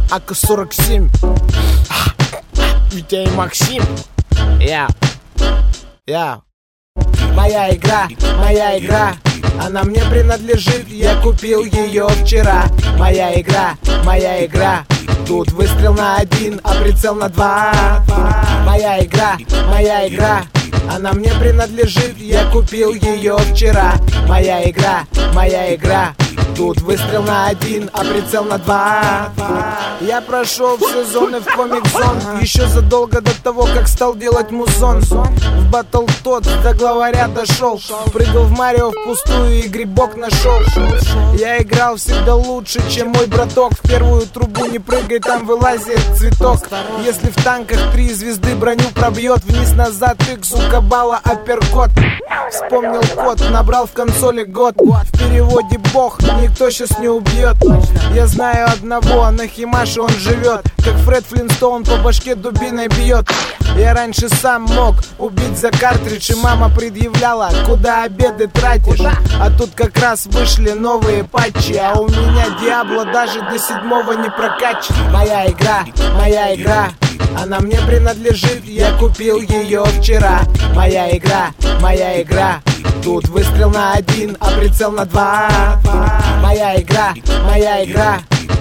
АК-47, Витя и Максим. Моя игра, она мне принадлежит, я купил ее вчера. Моя игра, тут выстрел на 1, а прицел на 2. Моя игра, она мне принадлежит, я купил ее вчера. Моя игра, тут выстрел на 1, а прицел на 2. Я прошел все зоны в комик-зон еще задолго до того, как стал делать музон. В батл тот до главаря дошел, прыгал в Марио впустую и грибок нашел. Я играл всегда лучше, чем мой браток. В первую трубу не прыгай, там вылазит цветок. Если в танках 3 звезды броню пробьет, вниз-назад X, сука, бала, апперкот. Вспомнил код, набрал в консоли год. В переводе бог, никто сейчас не убьет. Я знаю одного, на Химаше он живет, как Фред Флинстоун по башке дубиной бьет. Я раньше сам мог убить за картридж, и мама предъявляла, куда обеды тратишь. А тут как раз вышли новые патчи, а у меня Диабло даже до 7-го не прокачан. Моя игра, она мне принадлежит, я купил ее вчера. Моя игра, тут выстрел на 1, а прицел на 2. Моя игра,